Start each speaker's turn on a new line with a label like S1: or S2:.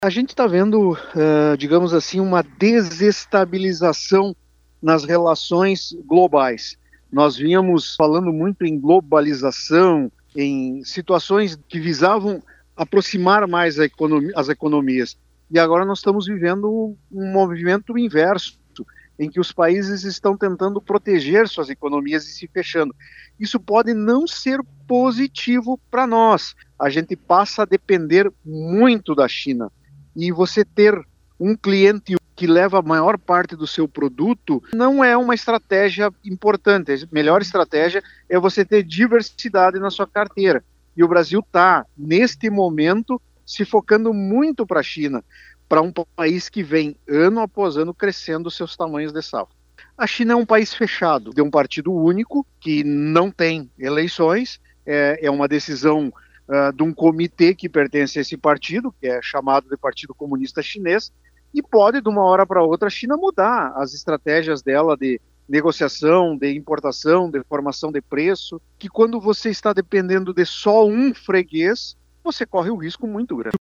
S1: A gente está vendo, digamos assim, uma desestabilização nas relações globais. Nós vínhamos falando muito em globalização, em situações que visavam aproximar mais as economias. E agora nós estamos vivendo um movimento inverso, em que os países estão tentando proteger suas economias e se fechando. Isso pode não ser positivo para nós. A gente passa a depender muito da China. E você ter um cliente que leva a maior parte do seu produto não é uma estratégia importante. A melhor estratégia é você ter diversidade na sua carteira. E o Brasil está, neste momento, se focando muito para a China, para um país que vem ano após ano crescendo seus tamanhos de safra. A China é um país fechado, de um partido único, que não tem eleições, é uma decisão de um comitê que pertence a esse partido, que é chamado de Partido Comunista Chinês, e pode, de uma hora para outra, a China mudar as estratégias dela de negociação, de importação, de formação de preço, que quando você está dependendo de só um freguês, você corre um risco muito grande.